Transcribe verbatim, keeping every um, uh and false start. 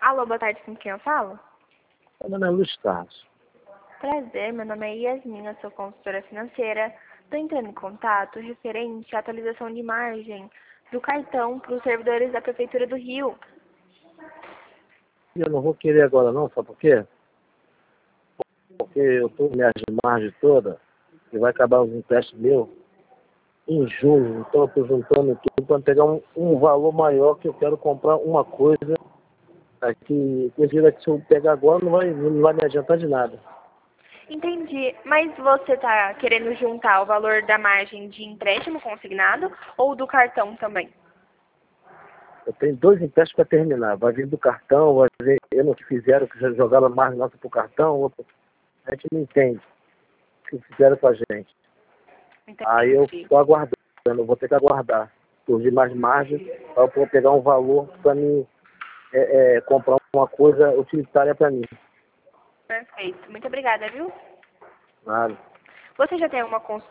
Alô, boa tarde, com quem eu falo? Meu nome é Luiz Carlos. Prazer, meu nome é Yasmin, eu sou consultora financeira. Estou entrando em contato referente à atualização de margem do cartão para os servidores da Prefeitura do Rio. Eu não vou querer agora não, sabe por quê? Porque eu estou minha margem toda e vai acabar os empréstimos meus em junho. Então eu estou juntando tudo para pegar um, um valor maior que eu quero comprar uma coisa aqui. Coisa que se eu pegar agora não vai, não vai me adiantar de nada. Entendi, mas você está querendo juntar o valor da margem de empréstimo consignado ou do cartão também? Eu tenho dois empréstimos para terminar. Vai vir do cartão, vai vir eu não que fizeram, que já jogaram mais nossa para o cartão, outro, a gente não entende o que fizeram com a gente. Entendi. Aí eu estou aguardando, eu vou ter que aguardar, surgir mais margem, para eu poder pegar um valor para mim é, é, comprar uma coisa utilitária para mim. Perfeito, muito obrigada, viu? Nada. Você já tem uma